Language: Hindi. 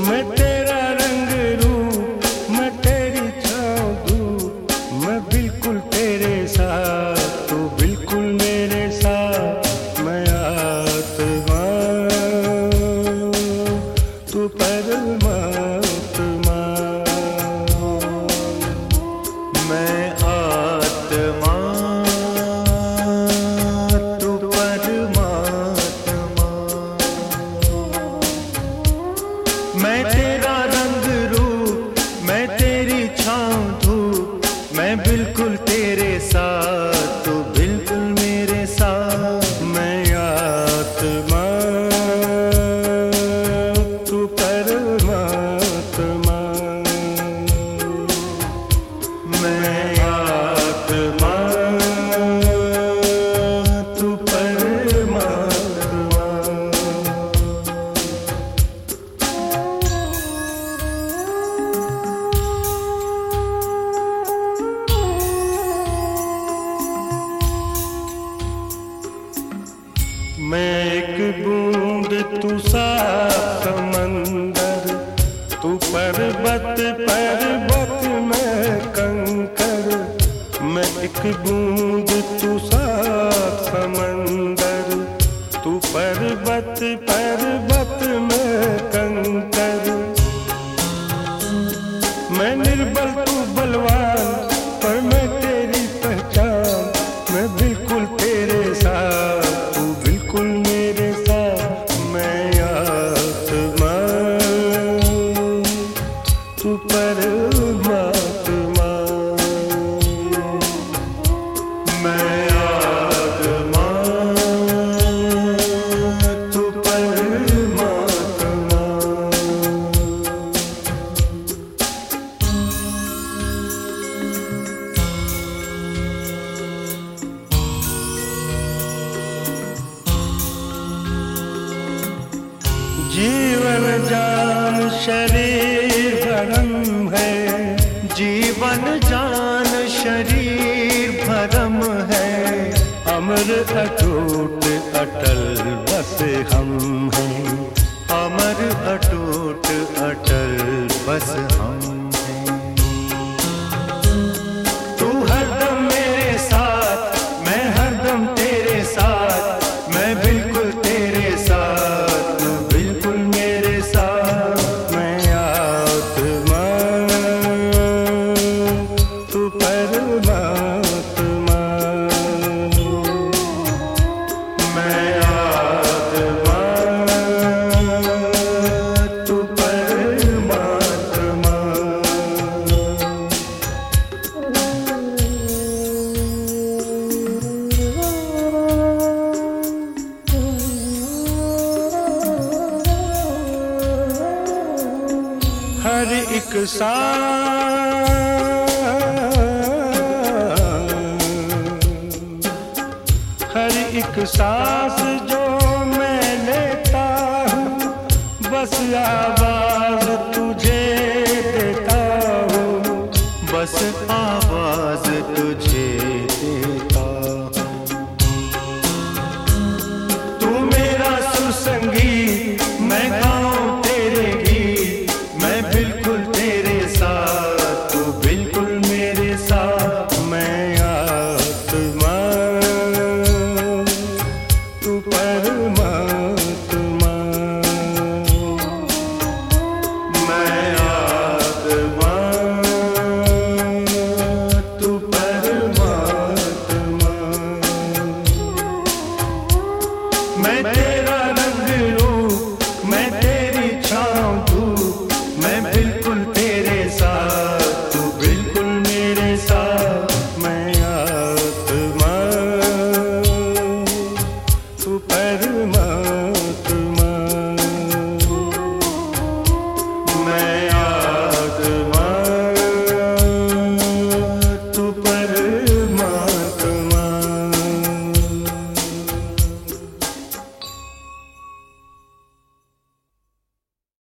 मैं तेरा रंग रूप, मैं तेरी छाँव धूप, मैं बिल्कुल तेरे साथ, तू बिल्कुल मेरे साथ। मैं आत्मा, तू परमात्मा। मैं आत्मा, तू परमात्मा। मैं तेरा रंग रूप, मैं तेरी छाँव धूप, मैं बिल्कुल तेरे साथ, तू बिल्कुल मेरे साथ। मैं आत्मा, तू परमात्मा। मैं आत्मा, तू परमात्मा। मैं एक बूंद, तू साफ समंदर, तू पर्वत पर्वत मैं कंकर। मैं एक बूंद, तू साफ समंदर, तू पर्वत पर्वत मैं कंकर। मैं निर्बल, तू बलवान, पर मैं तेरी पहचान। मैं बिल्कुल तेरे साथ, तू बिल्कुल मेरे साथ। मैं आत्मा, तू परमात्मा। मैं आत्मा, तू परमात्मा। जीवन जान शरीर भरम है, जीवन जान शरीर भरम है। अमर अटूट अटल बस हम हैं। अमर अटूट अटल बस हम हैं। तू हरदम मेरे साथ, मैं हरदम तेरे साथ। मैं बिल्कुल तेरे साथ, तू बिल्कुल मेरे साथ। मैं आत्मा, तू परमात्मा। मैं आत्मा, तू परमात्मा। हर एक हर एक सांस जो मैं लेता हूँ, बस आवाज तुझे देता हूँ। बस आवाज तुझे देता हूँ। तू मेरा सुसंगी, मैं गाऊं तेरे गीत। मैं बिल्कुल तेरे साथ, तू बिल्कुल मेरे साथ। मैं आत्मा, तू परमात्मा। मैं आत्मा, तू परमात्मा। मैं तेरा